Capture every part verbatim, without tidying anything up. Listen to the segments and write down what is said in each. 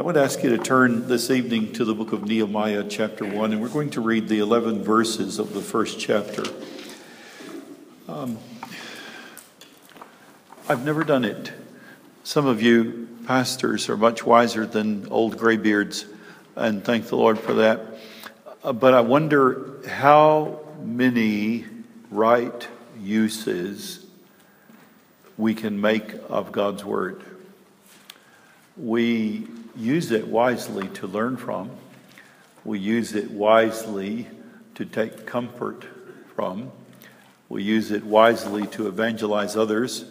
I want to ask you to turn this evening to the book of Nehemiah, chapter one, and we're going to read the eleven verses of the first chapter. Um, I've never done it. Some of you pastors are much wiser than old graybeards, and thank the Lord for that. Uh, but I wonder how many right uses we can make of God's word. We use it wisely to learn from. We use it wisely to take comfort from. We use it wisely to evangelize others.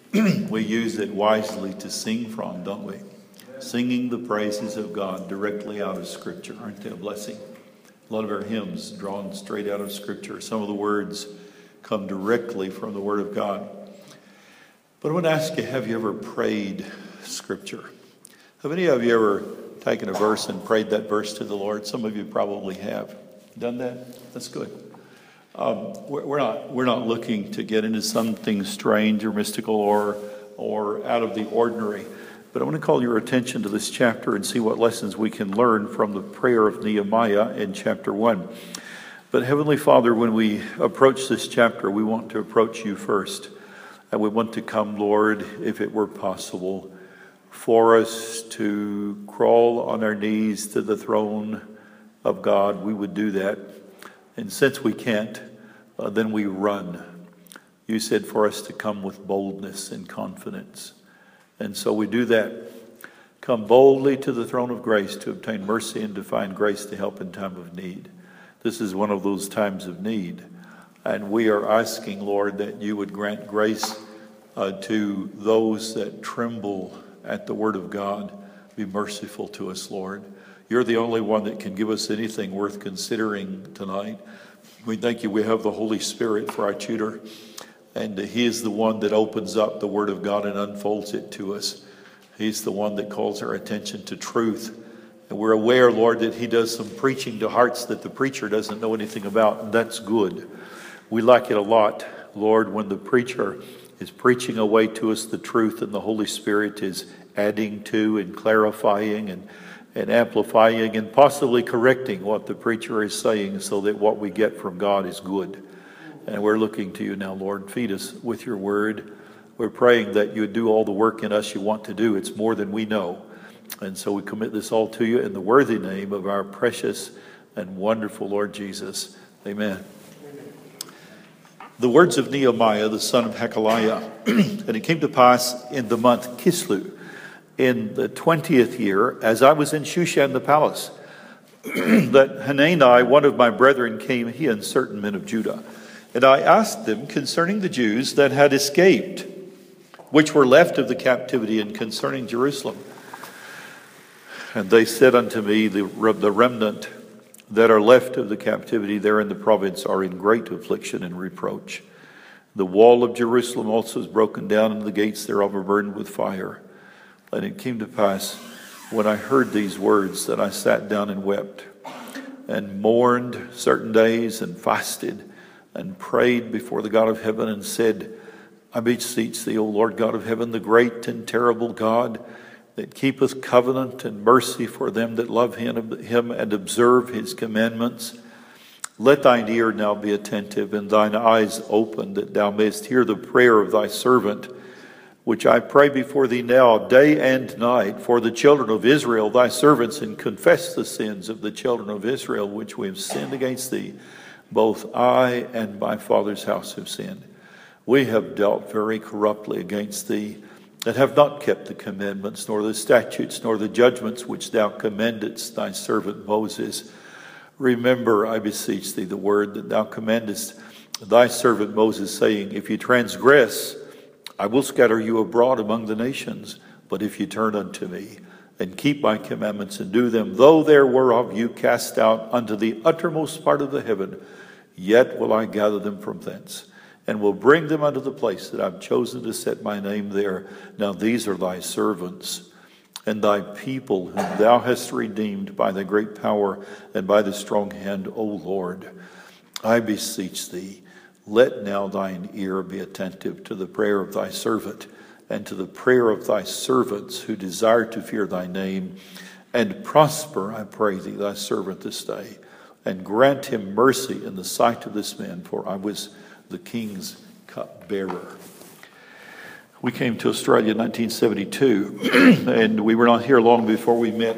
We use it wisely to sing from, don't we? Singing the praises of God directly out of Scripture. Aren't they a blessing? A lot of our hymns drawn straight out of Scripture. Some of the words come directly from the Word of God. But I want to ask you, have you ever prayed Scripture? Have any of you ever taken a verse and prayed that verse to the Lord? Some of you probably have done that. That's good. Um, we're, we're not we're not looking to get into something strange or mystical or or out of the ordinary. But I want to call your attention to this chapter and see what lessons we can learn from the prayer of Nehemiah in chapter one. But Heavenly Father, when we approach this chapter, we want to approach you first. And we want to come, Lord, if it were possible, for us to crawl on our knees to the throne of God. We would do that. And since we can't, uh, then we run. You said for us to come with boldness and confidence. And so we do that. Come boldly to the throne of grace to obtain mercy and to find grace to help in time of need. This is one of those times of need. And we are asking, Lord, that you would grant grace uh, to those that tremble at the word of God. Be merciful to us, Lord. You're the only one that can give us anything worth considering tonight. We thank you we have the Holy Spirit for our tutor, and he is the one that opens up the word of God and unfolds it to us. He's the one that calls our attention to truth. And we're aware, Lord, that he does some preaching to hearts that the preacher doesn't know anything about, and that's good. We like it a lot, Lord, when the preacher is preaching away to us the truth and the Holy Spirit is adding to and clarifying and, and amplifying and possibly correcting what the preacher is saying so that what we get from God is good. And we're looking to you now, Lord. Feed us with your word. We're praying that you would do all the work in us you want to do. It's more than we know. And so we commit this all to you in the worthy name of our precious and wonderful Lord Jesus. Amen. The words of Nehemiah, the son of Hakaliah. And it came to pass in the month Kislev, in the twentieth year, as I was in Shushan the palace, that Hanani, one of my brethren, came, he and certain men of Judah. And I asked them concerning the Jews that had escaped, which were left of the captivity, and concerning Jerusalem. And they said unto me, the, the remnant that are left of the captivity there in the province are in great affliction and reproach. The wall of Jerusalem also is broken down, and the gates thereof are burned with fire. And it came to pass, when I heard these words, that I sat down and wept, and mourned certain days, and fasted, and prayed before the God of heaven, and said, I beseech thee, O Lord God of heaven, the great and terrible God, that keepeth covenant and mercy for them that love him, him and observe his commandments. Let thine ear now be attentive and thine eyes open, that thou mayest hear the prayer of thy servant, which I pray before thee now day and night for the children of Israel, thy servants, and confess the sins of the children of Israel, which we have sinned against thee. Both I and my father's house have sinned. We have dealt very corruptly against thee, that have not kept the commandments, nor the statutes, nor the judgments which thou commandedst thy servant Moses. Remember, I beseech thee, the word that thou commandest thy servant Moses, saying, if you transgress, I will scatter you abroad among the nations. But if you turn unto me, and keep my commandments, and do them, though there were of you cast out unto the uttermost part of the heaven, yet will I gather them from thence, and will bring them unto the place that I've chosen to set my name there. Now these are thy servants, and thy people whom thou hast redeemed by thy great power and by the strong hand, O Lord. I beseech thee, let now thine ear be attentive to the prayer of thy servant, and to the prayer of thy servants who desire to fear thy name, And prosper, I pray thee, thy servant this day, and grant him mercy in the sight of this man, for I was the king's cupbearer. We came to Australia in nineteen seventy-two, and we were not here long before we met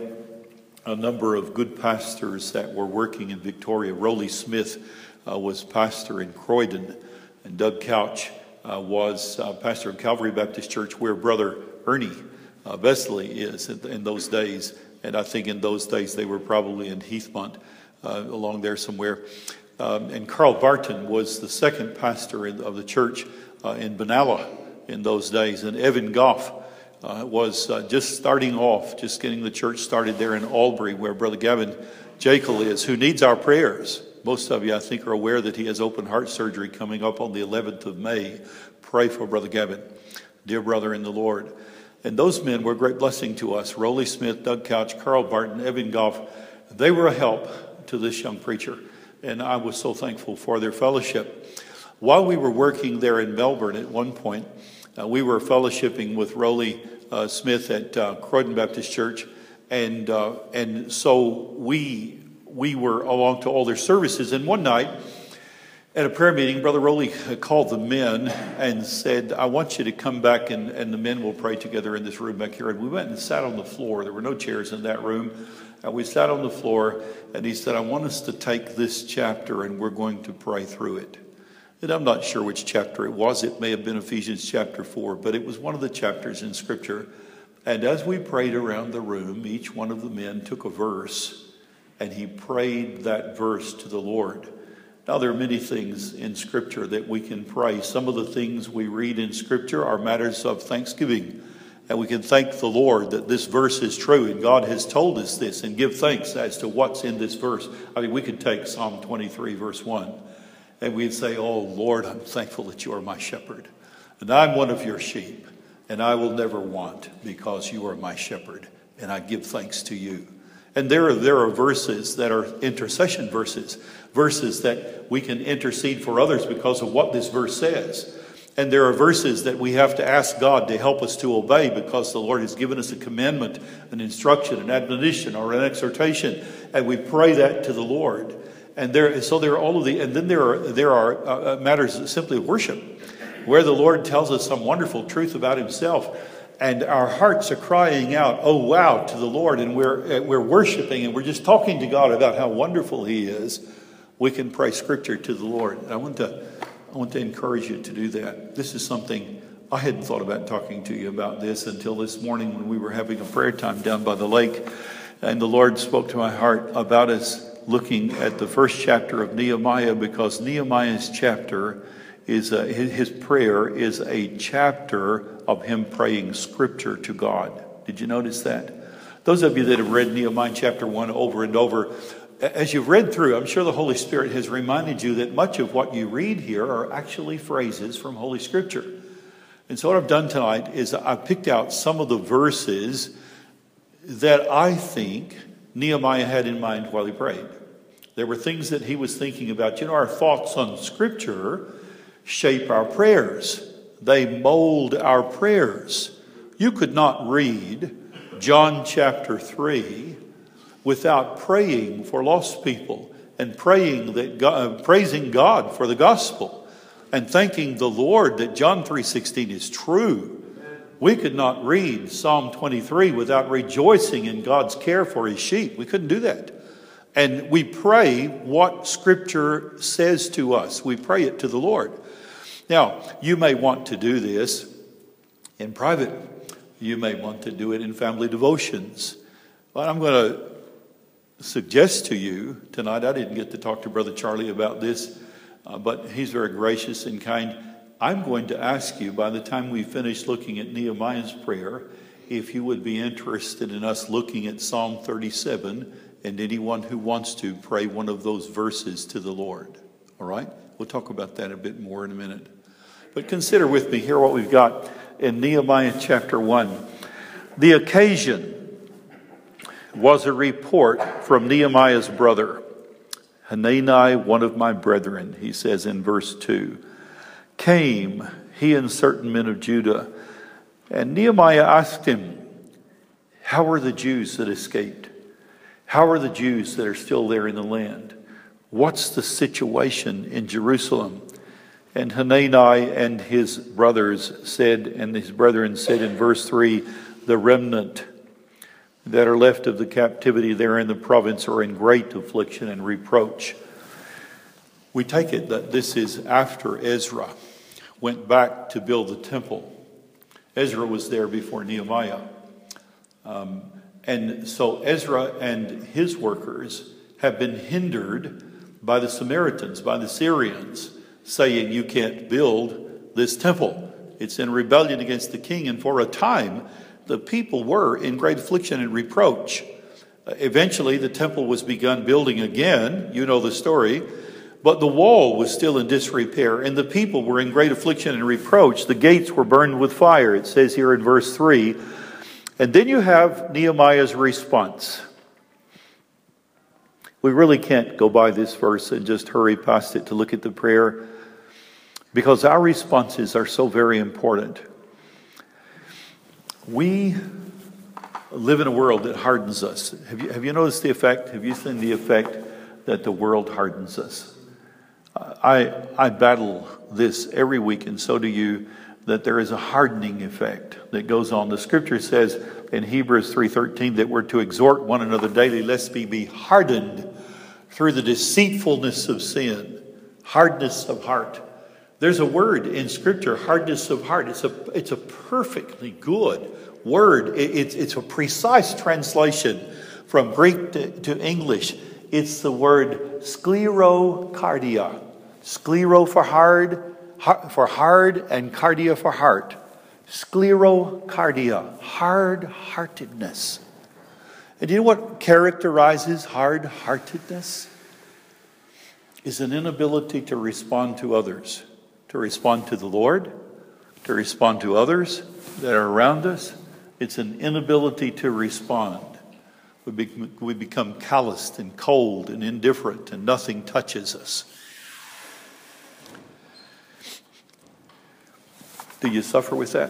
a number of good pastors that were working in Victoria. Rowley Smith uh, was pastor in Croydon, and Doug Couch uh, was uh, pastor in Calvary Baptist Church, where Brother Ernie uh, Vesley is in, in those days. And I think in those days they were probably in Heathmont, uh, along there somewhere. Um, and Carl Barton was the second pastor in, of the church uh, in Benalla in those days. And Evan Goff uh, was uh, just starting off, just getting the church started there in Albury, where Brother Gavin Jekyll is, who needs our prayers. Most of you, I think, are aware that he has open heart surgery coming up on the eleventh of May. Pray for Brother Gavin, dear brother in the Lord. And those men were a great blessing to us. Rowley Smith, Doug Couch, Carl Barton, Evan Goff. They were a help to this young preacher. And I was so thankful for their fellowship. While we were working there in Melbourne at one point, uh, we were fellowshipping with Rowley uh, Smith at uh, Croydon Baptist Church. And uh, and so we we were along to all their services. And one night, at a prayer meeting, Brother Rowley called the men and said, I want you to come back and, and the men will pray together in this room back here. And we went and sat on the floor. There were no chairs in that room. And we sat on the floor and he said, I want us to take this chapter and we're going to pray through it. And I'm not sure which chapter it was. It may have been Ephesians chapter four, but it was one of the chapters in Scripture. And as we prayed around the room, each one of the men took a verse and he prayed that verse to the Lord. Now, there are many things in Scripture that we can pray. Some of the things we read in Scripture are matters of thanksgiving. And we can thank the Lord that this verse is true and God has told us this, and give thanks as to what's in this verse. I mean, we could take Psalm twenty-three, verse one, and we'd say, oh, Lord, I'm thankful that you are my shepherd. And I'm one of your sheep, and I will never want because you are my shepherd, and I give thanks to you. And there are, there are verses that are intercession verses, verses that we can intercede for others because of what this verse says. And there are verses that we have to ask God to help us to obey because the Lord has given us a commandment, an instruction, an admonition, or an exhortation. And we pray that to the Lord. And there, so there are all of the, and then there are, there are uh, matters simply of worship, where the Lord tells us some wonderful truth about himself. And our hearts are crying out, oh, wow, to the Lord. And we're, we're worshiping and we're just talking to God about how wonderful he is. We can pray Scripture to the Lord. And I want to, I want to encourage you to do that. This is something I hadn't thought about talking to you about this until this morning when we were having a prayer time down by the lake. And the Lord spoke to my heart about us looking at the first chapter of Nehemiah, because Nehemiah's chapter is a, his prayer is a chapter of him praying Scripture to God. Did you notice that? Those of you that have read Nehemiah chapter one over and over, as you've read through, I'm sure the Holy Spirit has reminded you that much of what you read here are actually phrases from Holy Scripture. And so what I've done tonight is I've picked out some of the verses that I think Nehemiah had in mind while he prayed. There were things that he was thinking about. You know, our thoughts on Scripture shape our prayers. They mold our prayers. You could not read John chapter three without praying for lost people and praying that God, praising God for the gospel and thanking the Lord that John three sixteen is true. We could not read Psalm twenty-three without rejoicing in God's care for his sheep. We couldn't do that. And we pray what Scripture says to us. We pray it to the Lord. Now, you may want to do this in private. You may want to do it in family devotions. But I'm going to suggest to you tonight, I didn't get to talk to Brother Charlie about this, uh, but he's very gracious and kind. I'm going to ask you, by the time we finish looking at Nehemiah's prayer, if you would be interested in us looking at Psalm thirty-seven, and anyone who wants to pray one of those verses to the Lord. All right? We'll talk about that a bit more in a minute. But consider with me here what we've got in Nehemiah chapter one. The occasion was a report from Nehemiah's brother, Hanani, one of my brethren, he says in verse two, came, he and certain men of Judah. And Nehemiah asked him, How are the Jews that escaped? How are the Jews that are still there in the land? What's the situation in Jerusalem? And Hanani and his brothers said, and his brethren said in verse three, the remnant that are left of the captivity there in the province are in great affliction and reproach. We take it that this is after Ezra went back to build the temple. Ezra was there before Nehemiah. Um, and so Ezra and his workers have been hindered by the Samaritans, by the Syrians, saying you can't build this temple. It's in rebellion against the king. And for a time, the people were in great affliction and reproach. Uh, eventually, the temple was begun building again. You know the story. But the wall was still in disrepair, and the people were in great affliction and reproach. The gates were burned with fire, it says here in verse three. And then you have Nehemiah's response. We really can't go by this verse and just hurry past it to look at the prayer, because our responses are so very important. We live in a world that hardens us. Have you, have you noticed the effect? Have you seen the effect that the world hardens us? I, I battle this every week, and so do you, that there is a hardening effect that goes on. The scripture says in Hebrews three thirteen that we're to exhort one another daily, lest we be hardened through the deceitfulness of sin. Hardness of heart. There's a word in scripture, hardness of heart. It's a, it's a perfectly good word. It, it's, it's a precise translation from Greek to, to English. It's the word sclerocardia. Sclero for hard, for hard, and cardia for heart. Sclerocardia, hard-heartedness. And you know what characterizes hard-heartedness? Is an inability to respond to others, to respond to the Lord, to respond to others that are around us. It's an inability to respond. We, be, we become calloused and cold and indifferent, and nothing touches us. Do you suffer with that?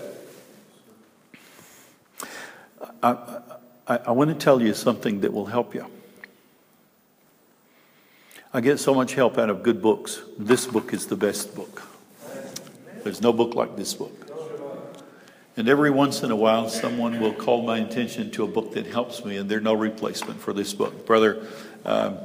I, I, I want to tell you something that will help you. I get so much help out of good books. This book is the best book. There's no book like this book. And every once in a while, someone will call my attention to a book that helps me, and there's no replacement for this book. Brother um,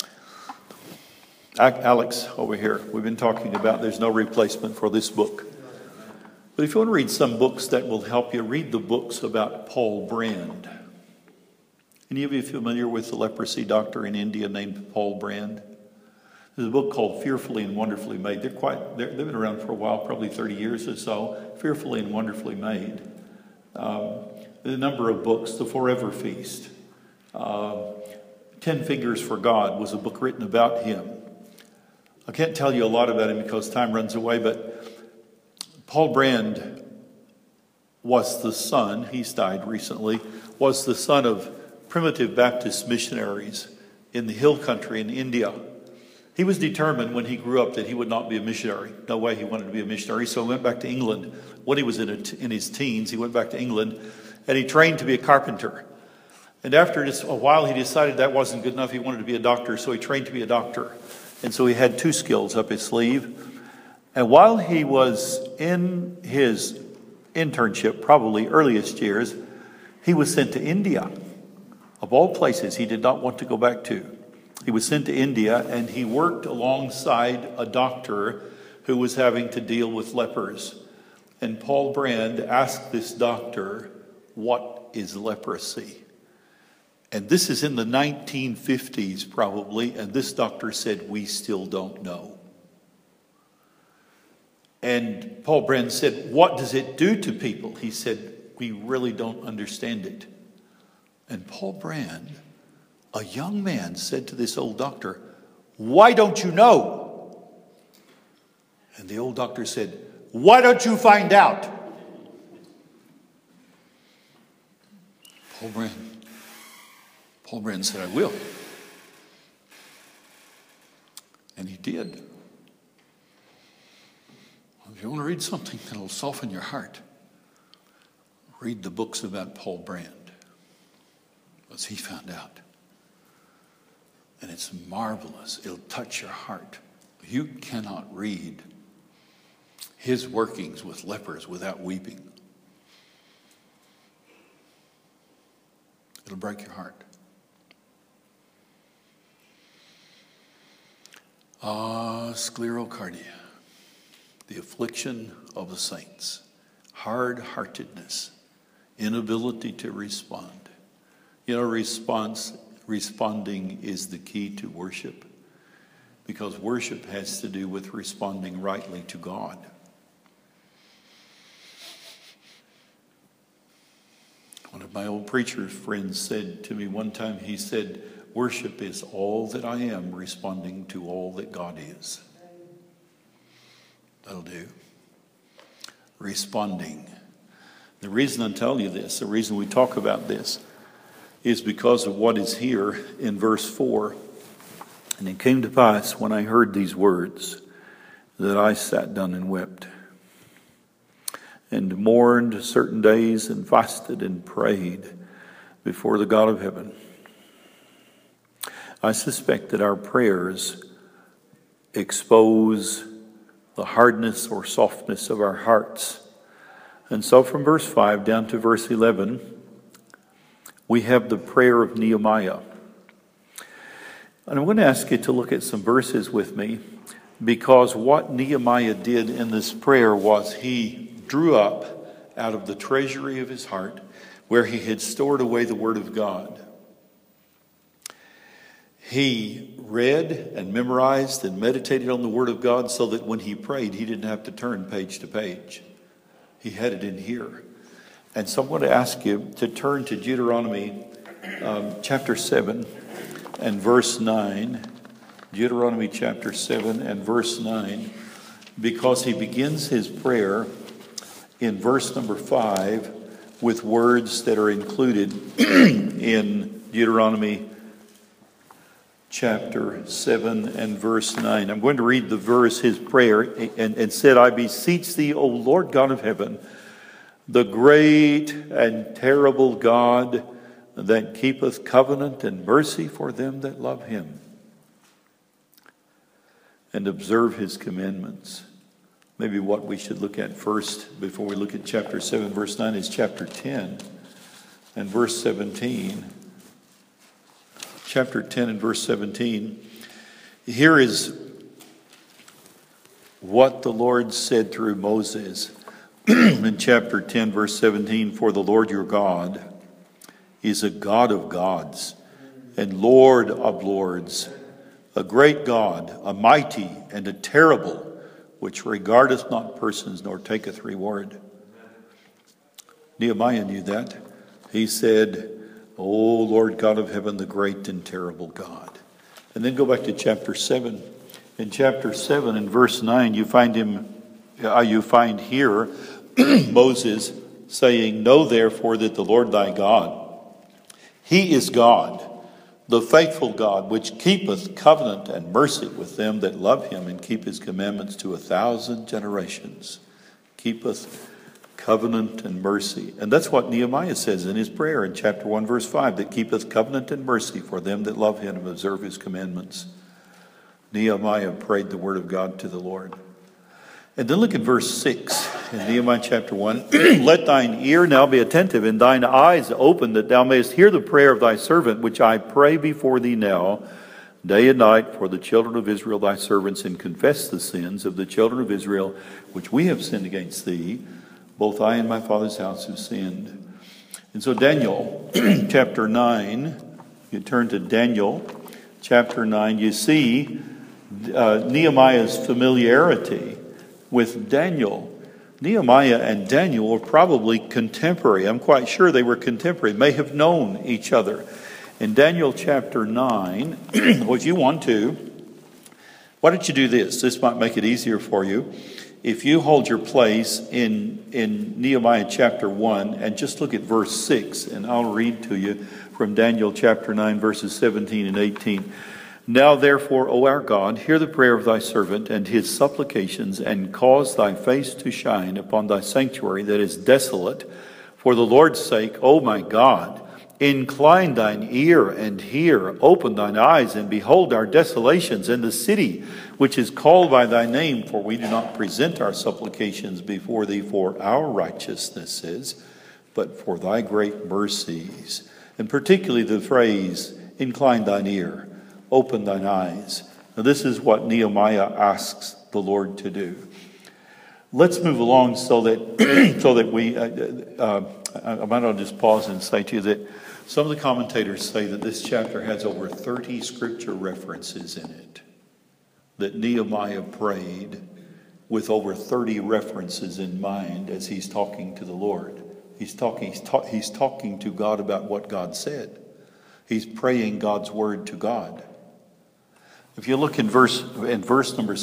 Alex over here, we've been talking about there's no replacement for this book. But if you want to read some books that will help you, read the books about Paul Brand. Any of you familiar with the leprosy doctor in India named Paul Brand? There's a book called Fearfully and Wonderfully Made. They're quite, they're, they've been around for a while, probably thirty years or so. Fearfully and Wonderfully Made. Um, a number of books. The Forever Feast. Uh, Ten Fingers for God was a book written about him. I can't tell you a lot about him because time runs away, but Paul Brand was the son, he's died recently, was the son of primitive Baptist missionaries in the hill country in India. He was determined when he grew up that he would not be a missionary. No way he wanted to be a missionary. So he went back to England. When he was in, a t- in his teens, he went back to England and he trained to be a carpenter. And after just a while, he decided that wasn't good enough. He wanted to be a doctor, so he trained to be a doctor. And so he had two skills up his sleeve. And while he was in his internship, probably earliest years, he was sent to India. Of all places he did not want to go back to. He was sent to India, and he worked alongside a doctor who was having to deal with lepers. And Paul Brand asked this doctor, "What is leprosy?" And this is in the nineteen fifties probably, and this doctor said, "We still don't know." And Paul Brand said, "What does it do to people?" He said, "We really don't understand it." And Paul Brand, a young man, said to this old doctor, "Why don't you know?" And the old doctor said, "Why don't you find out?" Paul Brand, Paul Brand said, "I will." And he did. If you want to read something that will soften your heart, read the books about Paul Brand. Because he found out. And it's marvelous. It'll touch your heart. You cannot read his workings with lepers without weeping. It'll break your heart. Ah, sclerocardia, the affliction of the saints, hard-heartedness, inability to respond. You know, response, responding is the key to worship, because worship has to do with responding rightly to God. One of my old preacher friends said to me one time, he said, worship is all that I am responding to all that God is. That'll do. Responding. The reason I'm telling you this, the reason we talk about this, is because of what is here in verse four. And it came to pass when I heard these words that I sat down and wept, and mourned certain days, and fasted and prayed before the God of heaven. I suspect that our prayers expose the hardness or softness of our hearts. And so from verse five down to verse eleven, we have the prayer of Nehemiah. And I'm going to ask you to look at some verses with me, because what Nehemiah did in this prayer was he drew up out of the treasury of his heart, where he had stored away the word of God. He read and memorized and meditated on the word of God so that when he prayed, he didn't have to turn page to page. He had it in here. And so I'm going to ask you to turn to Deuteronomy um, chapter seven and verse nine. Deuteronomy chapter seven and verse nine, because he begins his prayer in verse number five with words that are included in Deuteronomy chapter seven and verse nine. I'm going to read the verse, his prayer, and, and said, I beseech thee, O Lord God of heaven, the great and terrible God that keepeth covenant and mercy for them that love him and observe his commandments. Maybe what we should look at first before we look at chapter seven, verse nine, is chapter ten and verse seventeen. Chapter ten and verse seventeen. Here is what the Lord said through Moses in chapter ten, verse seventeen. For the Lord your God is a God of gods and Lord of lords, a great God, a mighty and a terrible, which regardeth not persons nor taketh reward. Nehemiah knew that. He said, O Lord God of heaven, the great and terrible God. And then go back to chapter seven. In chapter seven and verse nine, you find him, uh, you find here Moses saying, Know therefore that the Lord thy God, he is God, the faithful God, which keepeth covenant and mercy with them that love him and keep his commandments to a thousand generations. Keepeth covenant and mercy. And that's what Nehemiah says in his prayer in chapter one, verse five, that keepeth covenant and mercy for them that love him and observe his commandments. Nehemiah prayed the word of God to the Lord. And then look at verse six in Nehemiah chapter one. Let thine ear now be attentive and thine eyes open, that thou mayest hear the prayer of thy servant, which I pray before thee now, day and night, for the children of Israel thy servants, and confess the sins of the children of Israel, which we have sinned against thee. Both I and my father's house have sinned. And so Daniel chapter nine, you turn to Daniel chapter nine, you see uh, Nehemiah's familiarity with Daniel. Nehemiah and Daniel were probably contemporary. I'm quite sure they were contemporary, may have known each other. In Daniel chapter nine, well, if you want to, why don't you do this? This might make it easier for you. If you hold your place in, in Nehemiah chapter one and just look at verse six, and I'll read to you from Daniel chapter nine, verses seventeen and eighteen. Now therefore, O our God, hear the prayer of thy servant and his supplications, and cause thy face to shine upon thy sanctuary that is desolate, for the Lord's sake, O my God, incline thine ear and hear, open thine eyes and behold our desolations and the city which is called by thy name, for we do not present our supplications before thee for our righteousnesses, but for thy great mercies. And particularly the phrase, incline thine ear, open thine eyes. Now this is what Nehemiah asks the Lord to do. Let's move along so that so that we, uh, uh, I might as well just pause and say to you that some of the commentators say that this chapter has over thirty scripture references in it. That Nehemiah prayed with over thirty references in mind as he's talking to the Lord. He's talking, he's, ta- he's talking to God about what God said. He's praying God's word to God. If you look in verse in verse number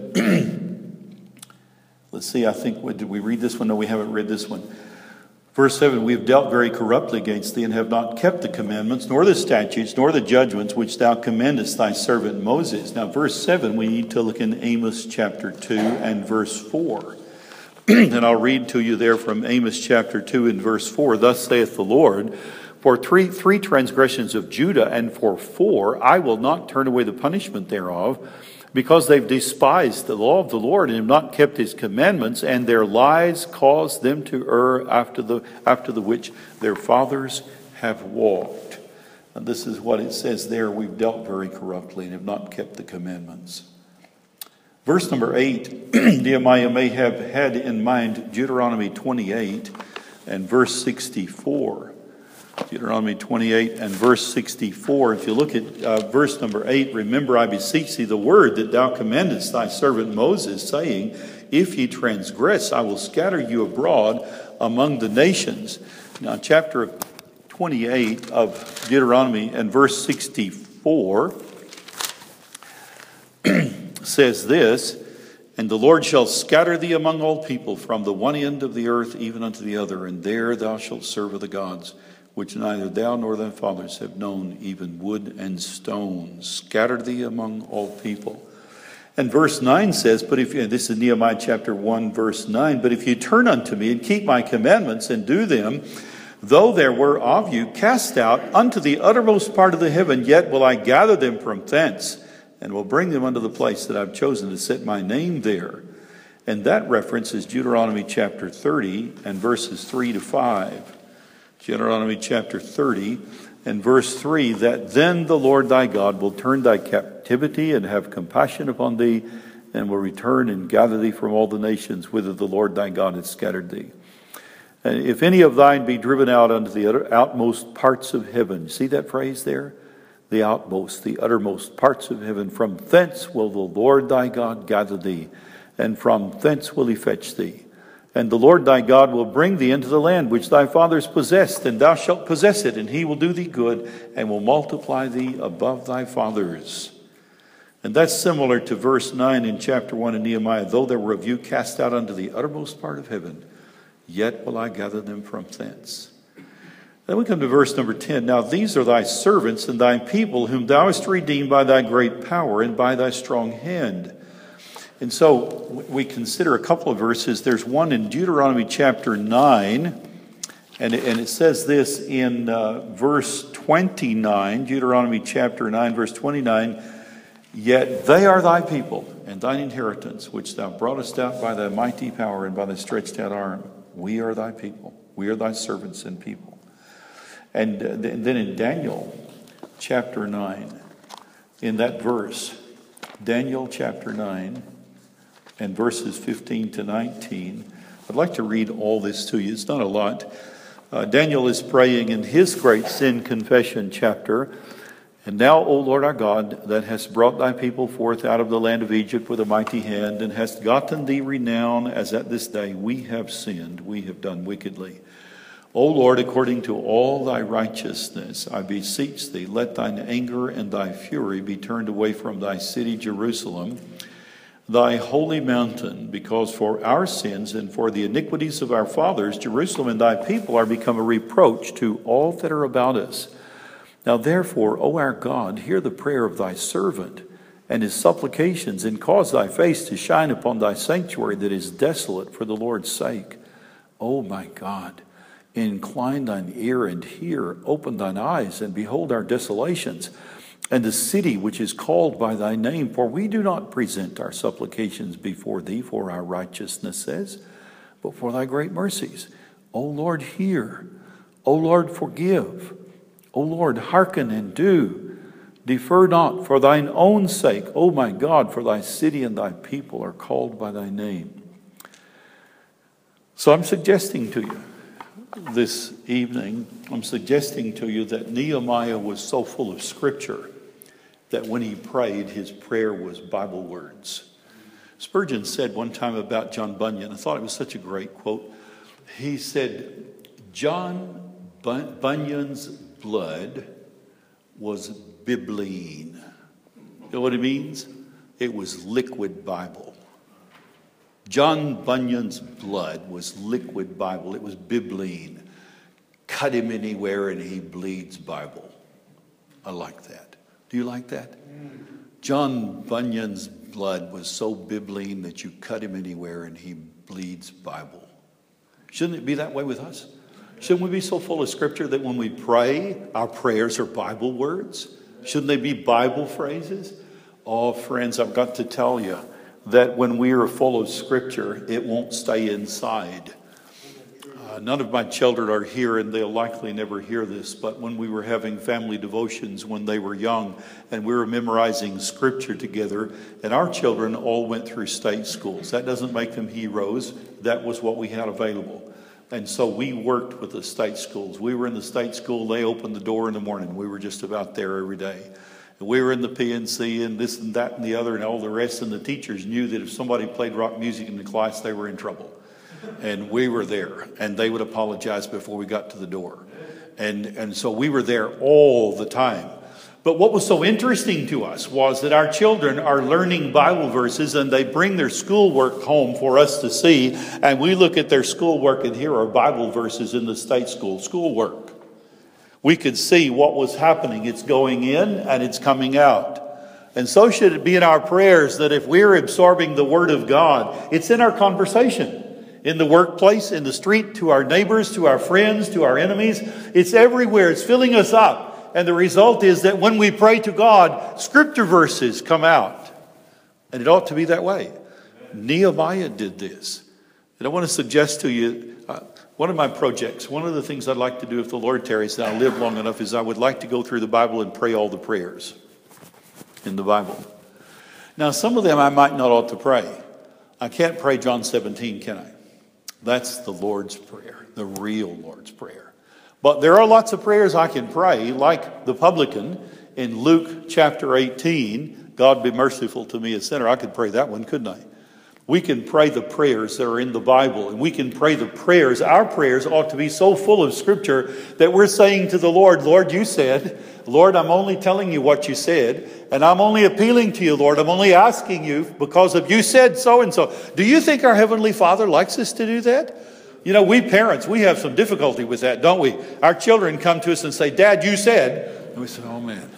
seven, let's see, I think, did we read this one? No, we haven't read this one. Verse seven, we have dealt very corruptly against thee, and have not kept the commandments, nor the statutes, nor the judgments which thou commandest thy servant Moses. Now, verse seven, we need to look in Amos chapter two and verse four. And I'll read to you there from Amos chapter two and verse four. Thus saith the Lord, for three, three transgressions of Judah, and for four, I will not turn away the punishment thereof, because they've despised the law of the Lord and have not kept his commandments, and their lies caused them to err after the after the which their fathers have walked. And this is what it says there, we've dealt very corruptly and have not kept the commandments. Verse number eight, Nehemiah may have had in mind Deuteronomy twenty-eight and verse sixty-four. Deuteronomy twenty-eight and verse sixty-four. If you look at uh, verse number eight, remember, I beseech thee the word that thou commandest thy servant Moses, saying, if ye transgress, I will scatter you abroad among the nations. Now, chapter twenty-eight of Deuteronomy and verse sixty-four says this, and the Lord shall scatter thee among all people from the one end of the earth even unto the other, and there thou shalt serve other gods, which neither thou nor thy fathers have known, even wood and stone. Scatter thee among all people. And verse nine says, but if you, this is Nehemiah chapter one, verse nine, but if you turn unto me and keep my commandments and do them, though there were of you cast out unto the uttermost part of the heaven, yet will I gather them from thence, and will bring them unto the place that I've chosen to set my name there. And that reference is Deuteronomy chapter thirty and verses three to five. Deuteronomy chapter thirty and verse three, that then the Lord thy God will turn thy captivity and have compassion upon thee, and will return and gather thee from all the nations whither the Lord thy God hath scattered thee. And if any of thine be driven out unto the utter, outmost parts of heaven, see that phrase there? The outmost, the uttermost parts of heaven, from thence will the Lord thy God gather thee, and from thence will he fetch thee. And the Lord thy God will bring thee into the land which thy fathers possessed, and thou shalt possess it, and he will do thee good, and will multiply thee above thy fathers. And that's similar to verse nine in chapter one of Nehemiah. Though there were of you cast out unto the uttermost part of heaven, yet will I gather them from thence. Then we come to verse number ten. Now these are thy servants and thy people, whom thou hast redeemed by thy great power and by thy strong hand. And so we consider a couple of verses. There's one in Deuteronomy chapter nine, and it, and it says this in uh, verse twenty-nine, Deuteronomy chapter nine, verse twenty-nine, yet they are thy people and thine inheritance, which thou broughtest out by thy mighty power and by thy stretched out arm. We are thy people. We are thy servants and people. And then in Daniel chapter nine, in that verse, Daniel chapter nine and verses fifteen to nineteen, I'd like to read all this to you. It's not a lot. Uh, Daniel is praying in his great sin confession chapter. And now, O Lord our God, that hast brought thy people forth out of the land of Egypt with a mighty hand, and hast gotten thee renown, as at this day we have sinned, we have done wickedly. O Lord, according to all thy righteousness, I beseech thee, let thine anger and thy fury be turned away from thy city Jerusalem, thy holy mountain, because for our sins and for the iniquities of our fathers, Jerusalem and thy people are become a reproach to all that are about us. Now therefore, O our God, hear the prayer of thy servant and his supplications, and cause thy face to shine upon thy sanctuary that is desolate for the Lord's sake. O my God, Incline thine ear and hear, open thine eyes and behold our desolations, and the city which is called by thy name. For we do not present our supplications before thee for our righteousness says, but for thy great mercies. O Lord, hear. O Lord, forgive. O Lord, hearken and do. Defer not for thine own sake, O my God, for thy city and thy people are called by thy name. So I'm suggesting to you this evening, I'm suggesting to you that Nehemiah was so full of scripture that when he prayed, his prayer was Bible words. Spurgeon said one time about John Bunyan, I thought it was such a great quote. He said, John Bunyan's blood was bibline. You know what it means? It was liquid Bible. John Bunyan's blood was liquid Bible. It was bibline. Cut him anywhere and he bleeds Bible. I like that. Do you like that? John Bunyan's blood was so bibline that you cut him anywhere and he bleeds Bible. Shouldn't it be that way with us? Shouldn't we be so full of scripture that when we pray, our prayers are Bible words? Shouldn't they be Bible phrases? Oh, friends, I've got to tell you that when we are full of scripture, it won't stay inside. Uh, none of my children are here, and they'll likely never hear this, but when we were having family devotions when they were young, and we were memorizing scripture together, and our children all went through state schools. That doesn't make them heroes. That was what we had available. And so we worked with the state schools. We were in the state school. They opened the door in the morning. We were just about there every day. And we were in the P N C and this and that and the other and all the rest. And the teachers knew that if somebody played rock music in the class, they were in trouble. And we were there. And they would apologize before we got to the door. And, and so we were there all the time. But what was so interesting to us was that our children are learning Bible verses and they bring their schoolwork home for us to see. And we look at their schoolwork and here are Bible verses in the state school schoolwork. We could see what was happening. It's going in and it's coming out. And so should it be in our prayers that if we're absorbing the Word of God, it's in our conversation. In the workplace, in the street, to our neighbors, to our friends, to our enemies. It's everywhere. It's filling us up. And the result is that when we pray to God, scripture verses come out. And it ought to be that way. Nehemiah did this. And I want to suggest to you, uh, one of my projects, one of the things I'd like to do if the Lord tarries and I live long enough is I would like to go through the Bible and pray all the prayers in the Bible. Now, some of them I might not ought to pray. I can't pray John seventeen, can I? That's the Lord's Prayer, the real Lord's Prayer. But there are lots of prayers I can pray, like the publican in Luke chapter eighteen. God be merciful to me, a sinner. I could pray that one, couldn't I? We can pray the prayers that are in the Bible, and we can pray the prayers. Our prayers ought to be so full of scripture that we're saying to the Lord, Lord, you said, Lord, I'm only telling you what you said, and I'm only appealing to you, Lord. I'm only asking you because of you said so and so. Do you think our Heavenly Father likes us to do that? You know, we parents, we have some difficulty with that, don't we? Our children come to us and say, Dad, you said. And we say, oh man,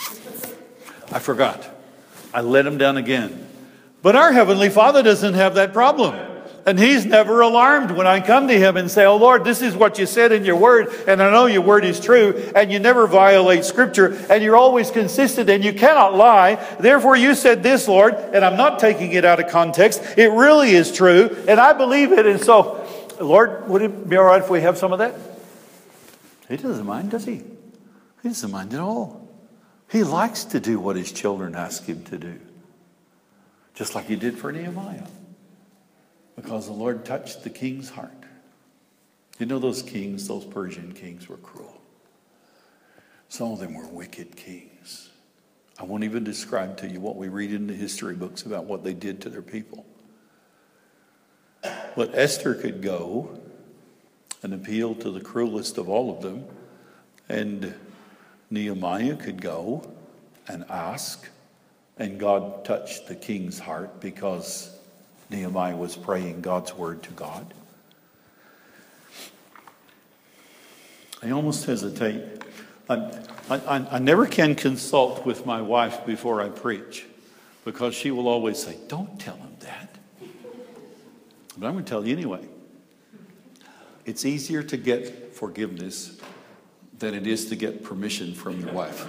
I forgot. I let him down again. But our Heavenly Father doesn't have that problem. And He's never alarmed when I come to Him and say, oh Lord, this is what you said in your word. And I know your word is true. And you never violate scripture. And you're always consistent and you cannot lie. Therefore you said this, Lord. And I'm not taking it out of context. It really is true. And I believe it. And so, Lord, would it be all right if we have some of that? He doesn't mind, does He? He doesn't mind at all. He likes to do what His children ask Him to do. Just like He did for Nehemiah. Because the Lord touched the king's heart. You know those kings, those Persian kings were cruel. Some of them were wicked kings. I won't even describe to you what we read in the history books about what they did to their people. But Esther could go and appeal to the cruelest of all of them. And Nehemiah could go and ask. And God touched the king's heart because Nehemiah was praying God's word to God. I almost hesitate. I, I, I never can consult with my wife before I preach because she will always say, don't tell him that. But I'm going to tell you anyway. It's easier to get forgiveness than it is to get permission from your wife.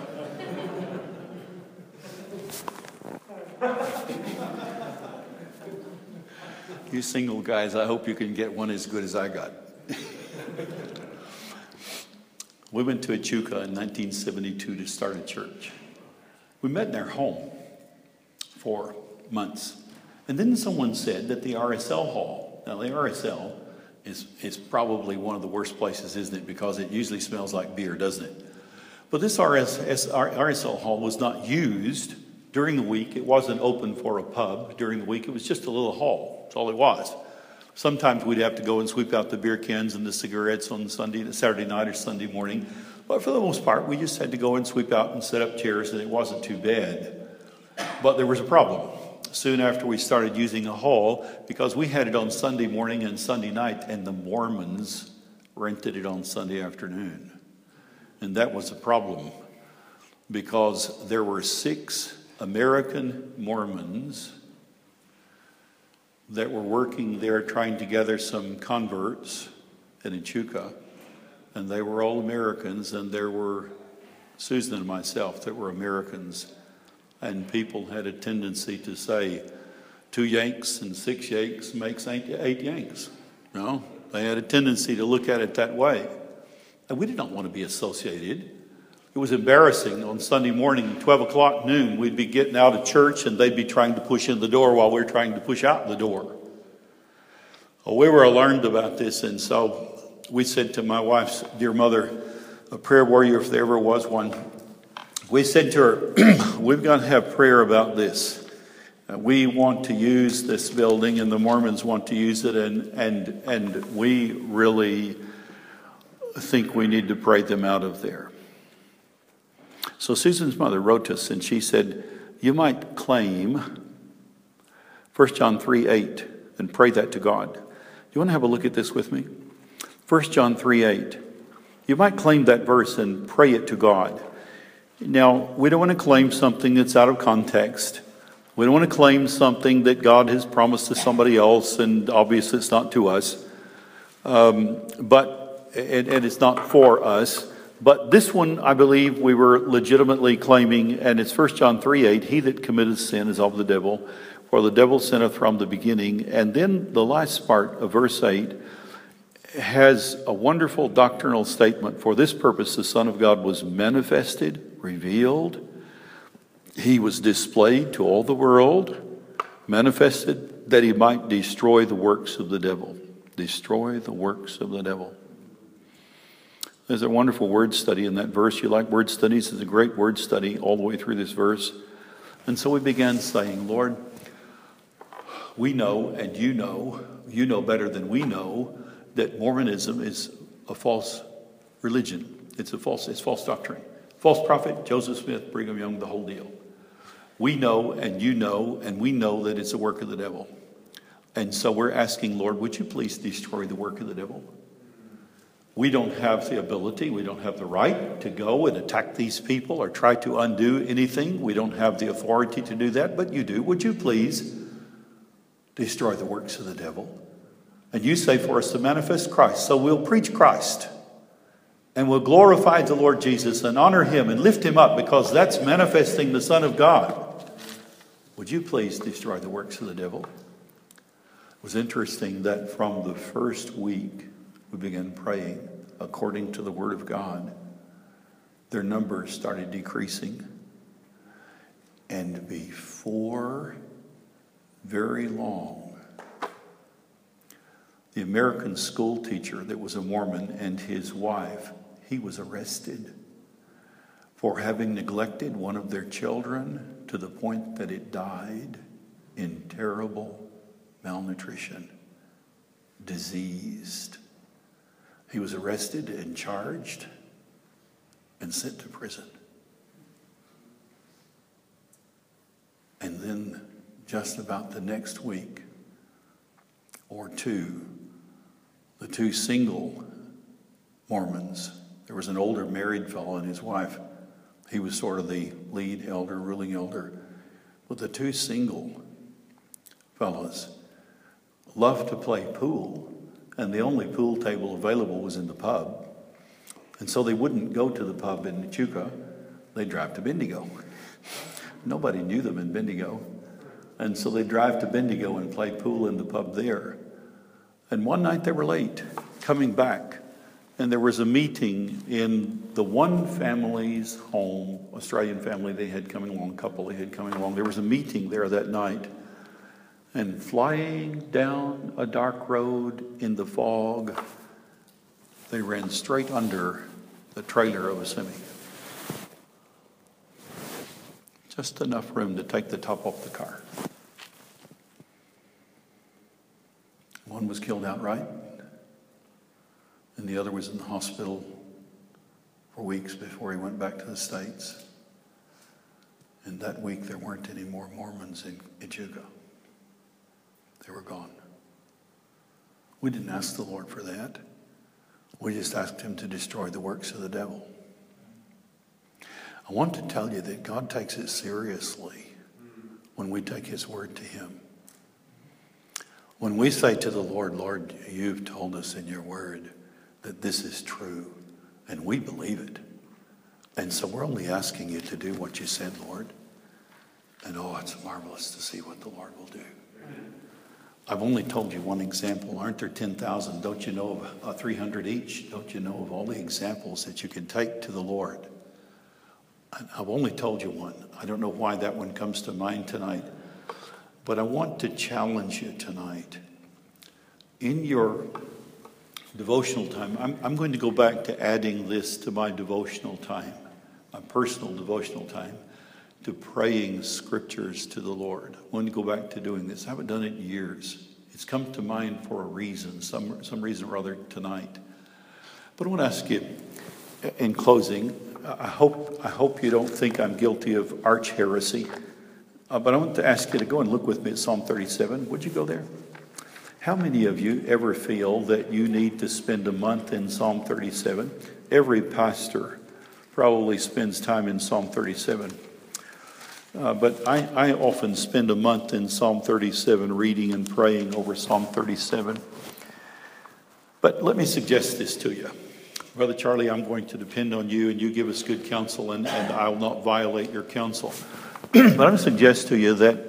You single guys, I hope you can get one as good as I got. We went to Echuca in nineteen seventy-two to start a church. We met in their home for months. And then someone said that the R S L hall, now the R S L is, is probably one of the worst places, isn't it? Because it usually smells like beer, doesn't it? But this R S L hall was not used during the week. It wasn't open for a pub during the week. It was just a little hall. That's all it was. Sometimes we'd have to go and sweep out the beer cans and the cigarettes on Sunday, Saturday night or Sunday morning. But for the most part, we just had to go and sweep out and set up chairs, and it wasn't too bad. But there was a problem. Soon after we started using a hall, because we had it on Sunday morning and Sunday night, and the Mormons rented it on Sunday afternoon. And that was a problem, because there were six American Mormons that were working there trying to gather some converts in Echuca. And they were all Americans, and there were Susan and myself that were Americans. And people had a tendency to say, two Yanks and six Yanks makes eight, eight Yanks. No, they had a tendency to look at it that way. And we did not want to be associated. It was embarrassing. On Sunday morning, twelve o'clock noon, we'd be getting out of church and they'd be trying to push in the door while we were trying to push out the door. Well, we were alarmed about this, and so we said to my wife's dear mother, a prayer warrior if there ever was one, we said to her, we've got to have prayer about this. Uh, we want to use this building, and the Mormons want to use it, and and and we really think we need to pray them out of there. So Susan's mother wrote to us, and she said, you might claim First John three eight and pray that to God. You want to have a look at this with me? First John three eight. You might claim that verse and pray it to God. Now, we don't want to claim something that's out of context. We don't want to claim something that God has promised to somebody else, and obviously it's not to us. Um, but and, and it's not for us. But this one, I believe, we were legitimately claiming, and it's First John three eight, he that committeth sin is of the devil, for the devil sinneth from the beginning. And then the last part of verse eight has a wonderful doctrinal statement. For this purpose the Son of God was manifested, revealed. He was displayed to all the world, manifested that he might destroy the works of the devil. Destroy the works of the devil. There's a wonderful word study in that verse. You like word studies? It's a great word study all the way through this verse. And so we began saying, Lord, we know, and you know, you know better than we know, that Mormonism is a false religion. It's a false, it's false doctrine. False prophet, Joseph Smith, Brigham Young, the whole deal. We know, and you know, and we know that it's a work of the devil. And so we're asking, Lord, would you please destroy the work of the devil? We don't have the ability, we don't have the right to go and attack these people or try to undo anything. We don't have the authority to do that, but you do. Would you please destroy the works of the devil? And you say for us to manifest Christ. So we'll preach Christ. And we'll glorify the Lord Jesus and honor him and lift him up, because that's manifesting the Son of God. Would you please destroy the works of the devil? It was interesting that from the first week we began praying according to the Word of God, their numbers started decreasing. And before very long, the American school teacher that was a Mormon and his wife, he was arrested for having neglected one of their children to the point that it died in terrible malnutrition, diseased. He was arrested and charged and sent to prison. And then just about the next week or two, the two single Mormons, there was an older married fellow and his wife. He was sort of the lead elder, ruling elder. But the two single fellows loved to play pool and the only pool table available was in the pub. And so they wouldn't go to the pub in Echuca. They'd drive to Bendigo. Nobody knew them in Bendigo. And so they'd drive to Bendigo and play pool in the pub there. And one night they were late, coming back. And there was a meeting in the one family's home, Australian family they had coming along, couple they had coming along. There was a meeting there that night. And flying down a dark road in the fog, they ran straight under the trailer of a semi. Just enough room to take the top off the car. One was killed outright, and the other was in the hospital for weeks before he went back to the States. And that week there weren't any more Mormons in Echuca. They were gone. We didn't ask the Lord for that. We just asked him to destroy the works of the devil. I want to tell you that God takes it seriously when we take his word to him. When we say to the Lord, Lord, you've told us in your word that this is true, and we believe it. And so we're only asking you to do what you said, Lord. And oh, it's marvelous to see what the Lord will do. I've only told you one example. Aren't there ten thousand? Don't you know of uh, three hundred each? Don't you know of all the examples that you can take to the Lord? I've only told you one. I don't know why that one comes to mind tonight. But I want to challenge you tonight. In your devotional time, I'm, I'm going to go back to adding this to my devotional time, my personal devotional time, to praying scriptures to the Lord. I'm going to go back to doing this. I haven't done it in years. It's come to mind for a reason, some, some reason or other tonight. But I want to ask you, in closing, I hope, I hope you don't think I'm guilty of arch heresy. Uh, but I want to ask you to go and look with me at Psalm thirty-seven. Would you go there? How many of you ever feel that you need to spend a month in Psalm thirty-seven? Every pastor probably spends time in Psalm thirty-seven. Uh, but I, I often spend a month in Psalm thirty-seven reading and praying over Psalm thirty-seven. But let me suggest this to you. Brother Charlie, I'm going to depend on you, and you give us good counsel, and, and I will not violate your counsel. But I'm going to suggest to you that,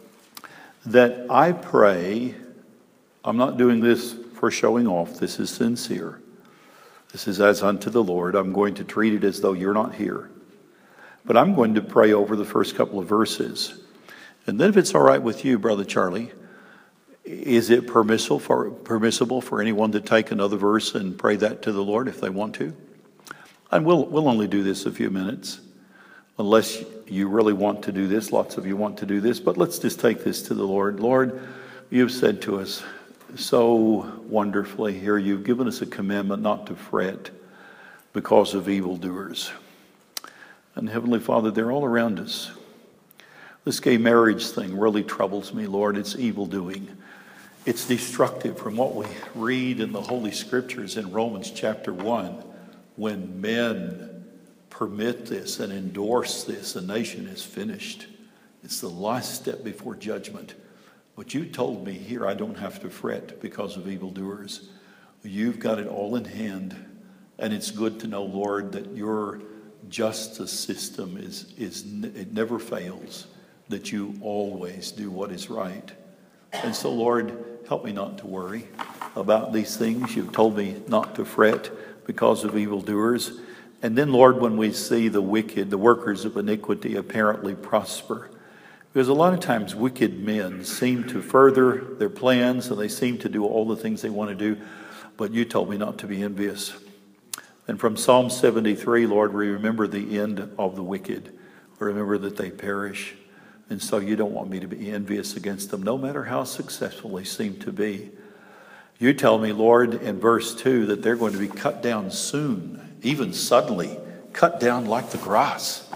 that I pray, I'm not doing this for showing off, this is sincere. This is as unto the Lord. I'm going to treat it as though you're not here. But I'm going to pray over the first couple of verses. And then if it's all right with you, Brother Charlie, is it permissible for, permissible for anyone to take another verse and pray that to the Lord if they want to? And we'll, we'll only do this a few minutes, unless you really want to do this. Lots of you want to do this, but let's just take this to the Lord. Lord, you've said to us so wonderfully here, you've given us a commandment not to fret because of evildoers. And Heavenly Father, they're all around us. This gay marriage thing really troubles me, Lord. It's evil doing. It's destructive from what we read in the Holy Scriptures in Romans chapter one. When men permit this and endorse this, a nation is finished. It's the last step before judgment. But you told me here I don't have to fret because of evildoers. You've got it all in hand. And it's good to know, Lord, that your justice system is, is it never fails, that you always do what is right. And so, Lord, help me not to worry about these things. You've told me not to fret because of evildoers. And then, Lord, when we see the wicked, the workers of iniquity apparently prosper, because a lot of times wicked men seem to further their plans and they seem to do all the things they want to do, but you told me not to be envious. And from Psalm seventy-three, Lord, we remember the end of the wicked. We remember that they perish. And so you don't want me to be envious against them, no matter how successful they seem to be. You tell me, Lord, in verse two, that they're going to be cut down soon, even suddenly, cut down like the grass.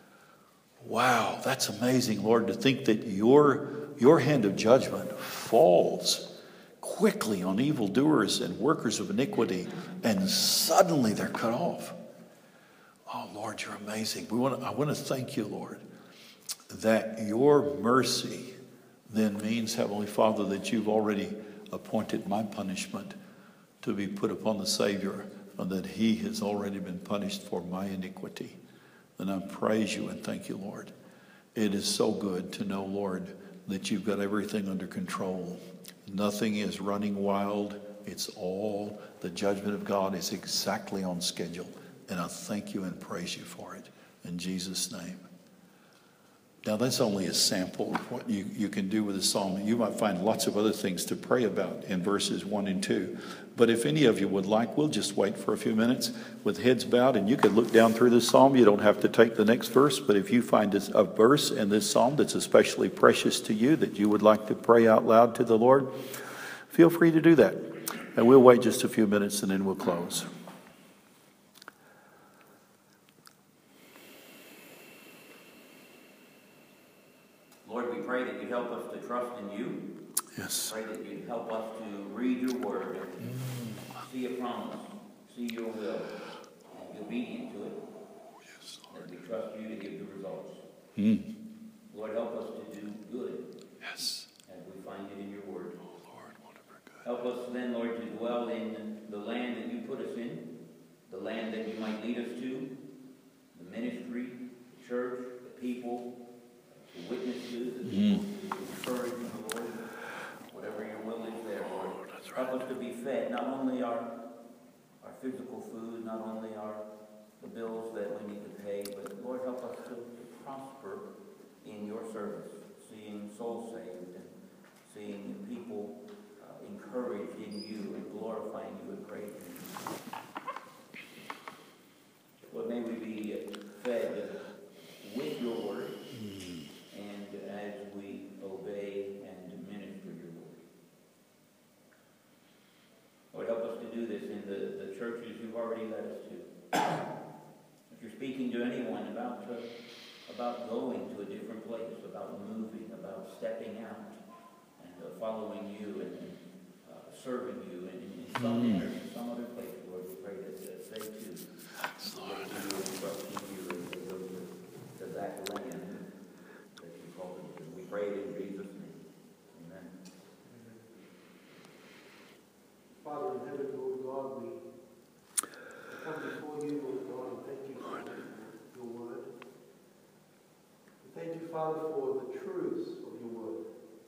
Wow, that's amazing, Lord, to think that your, your hand of judgment falls quickly on evildoers and workers of iniquity, and suddenly they're cut off. Oh, Lord, you're amazing. We want to, I want to thank you, Lord, that your mercy then means, Heavenly Father, that you've already appointed my punishment to be put upon the Savior, and that he has already been punished for my iniquity. And I praise you and thank you, Lord. It is so good to know, Lord, that you've got everything under control. Nothing is running wild. It's all, the judgment of God is exactly on schedule. And I thank you and praise you for it. In Jesus' name. Now, that's only a sample of what you, you can do with a psalm. You might find lots of other things to pray about in verses one and two. But if any of you would like, we'll just wait for a few minutes with heads bowed, and you can look down through this psalm. You don't have to take the next verse, but if you find a verse in this psalm that's especially precious to you that you would like to pray out loud to the Lord, feel free to do that. And we'll wait just a few minutes, and then we'll close. Lord, we pray that you help us to trust in you. Yes. Pray that you help us to read your word and see a promise, see your will, and be obedient to it. Yes, Lord. That we trust you to give the results. Mm. Lord, help us to do good. Yes. As we find it in your word. Oh, Lord, whatever good. Help us then, Lord, to dwell in the land that you put us in, the land that you might lead us to, the ministry, the church, the people, to witness to, the people to encourage you, Lord. Whatever your will is there, Lord. Oh, that's right. Help us to be fed, not only our our physical food, not only our the bills that we need to pay, but Lord, help us to, to prosper in your service, seeing souls saved and seeing people uh, encouraged in you and glorifying you and praising you. Lord, may we be fed with your word, and as we obey and minister your word. Lord, help us to do this in the, the churches you've already led us to. If you're speaking to anyone about uh, about going to a different place, about moving, about stepping out and uh, following you and uh, serving you in, in some Mm. manner, in some other place, Lord, we pray that uh, they too Lord. look to you and trust in you as they go to, to that land that you called them to. We pray it in Jesus' name. Amen. Father in heaven, Lord God, we come before you, Lord God, and thank you for your word. We thank you, Father, for the truths of your word.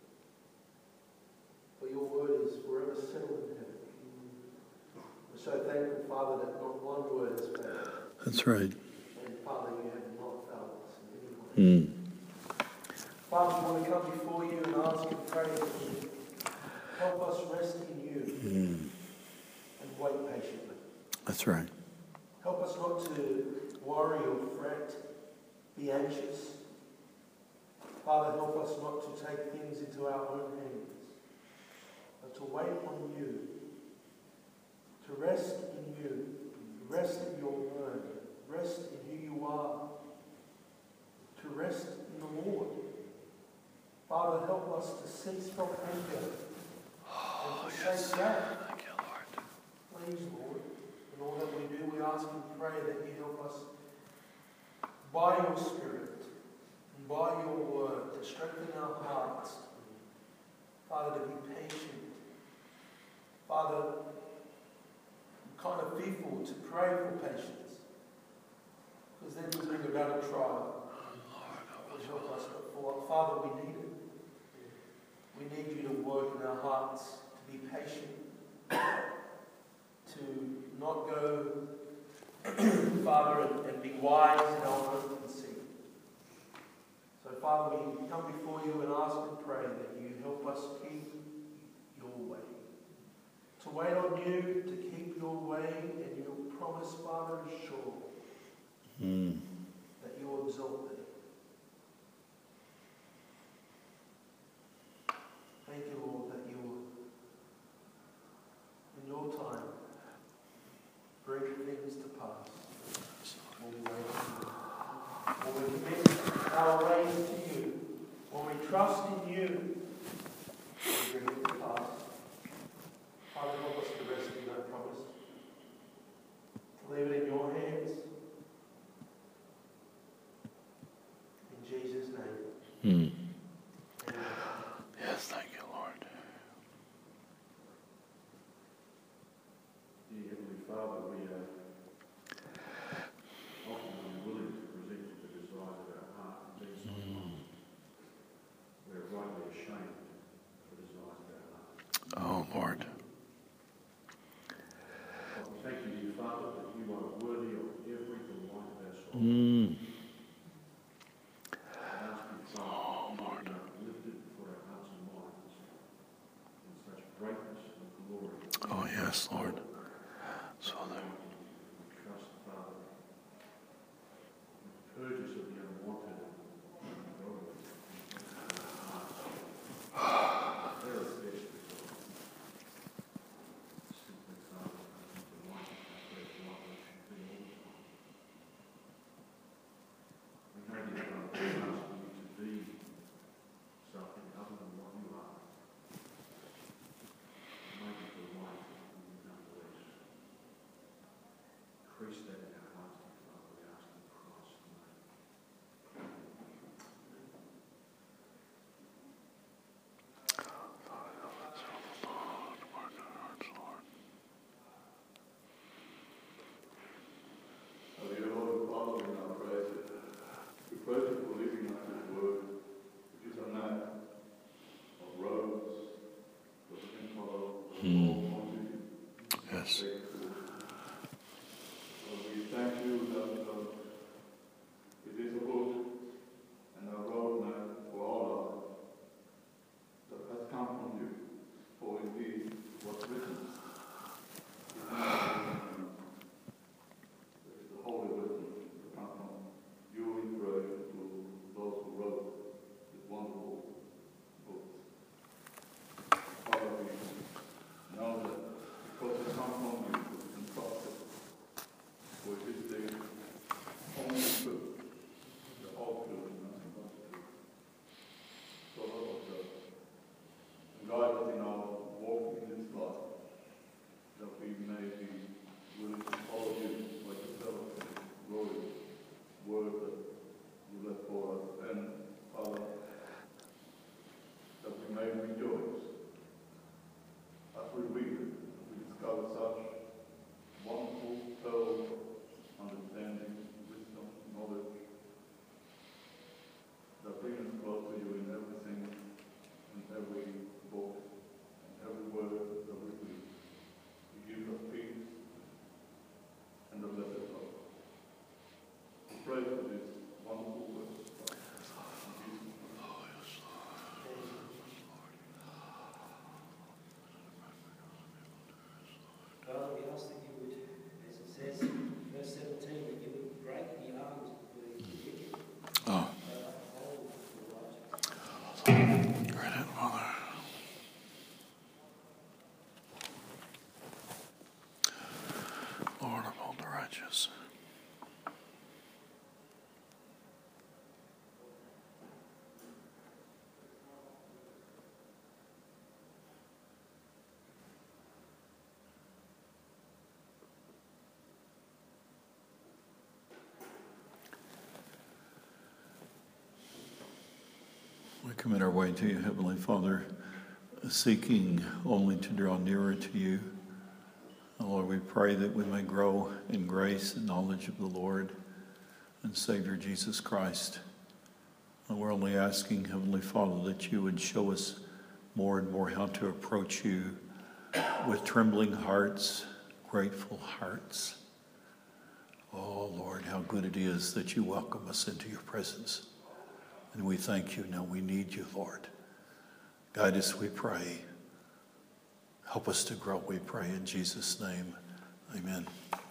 For your word is forever settled in heaven. We're so thankful, Father, that not one word has failed. That's right. And Father, you have not failed us in any way. Mm. Father, we want to come before you and ask and pray that you help us rest in you Mm. and wait patiently. That's right. Help us not to worry or fret, be anxious. Father, help us not to take things into our own hands, but to wait on you, to rest in you, rest in your word, rest in who you are, to rest in the Lord. Father, help us to cease from anger and to say that. Thank you, Lord. Please, Lord, in all that we do, we ask and pray that you help us by your Spirit and by your word to strengthen our hearts. Father, to be patient. Father, I'm kind of fearful to pray for patience, because then we bring about a trial. Lord, help us, but for Father, we need it. We need you to work in our hearts, to be patient, to not go, Father, and, and be wise in our own conceit. So, Father, we come before you and ask and pray that you help us keep your way. To wait on you, to keep your way, and your promise, Father, is sure. Mm. That you will exalt it. Thank you, Lord, that you will, in your time, bring things to pass. When we wait on you. When we commit our ways to you. When we trust in you, you bring it to pass. Father, help us to rest in that promise. To leave it in your hands. In Jesus' name. Mm. Yes, thank you, Lord. Yes, Lord. So there. Trust the Father. Purge us of the unwanted. Increase that in our hearts, Father, we ask in Christ's name. Oh, dear Lord, Father, we now praise you. We praise you for leaving us this word, which is a map of roads that we can follow. Hmm. Yes. Lord, we thank you that uh, it is a book and a roadmap for all of us that has come from you, for indeed what's written is not written. It is the holy wisdom that comes from you. We pray to those who wrote this wonderful book. Father, we know that because it comes from you, we can trust it. For it is the only truth, the whole truth, and nothing but the truth. So help us, uh, and guide us in our walk in this life, that we may be willing to follow you like the fellowship, glorious word that you left for us. And Father, that we may rejoice as we read it, we discover such wonderful pearls of understanding, wisdom, knowledge, that bring us close to you in everything, in every book, and every word that we read. You give us peace and a blessed hope. We pray for this wonderful word. In Jesus' name. Father, we ask that you would, as it says in verse seventeen, that you would break the arms of the wicked. Oh. But uphold the righteous. Grant it, Father. Lord, uphold the righteous. We commit our way to you, Heavenly Father, seeking only to draw nearer to you. And Lord, we pray that we may grow in grace and knowledge of the Lord and Savior Jesus Christ. And we're only asking, Heavenly Father, that you would show us more and more how to approach you with trembling hearts, grateful hearts. Oh, Lord, how good it is that you welcome us into your presence. And we thank you. Now we need you, Lord. Guide us, we pray. Help us to grow, we pray, in Jesus' name. Amen.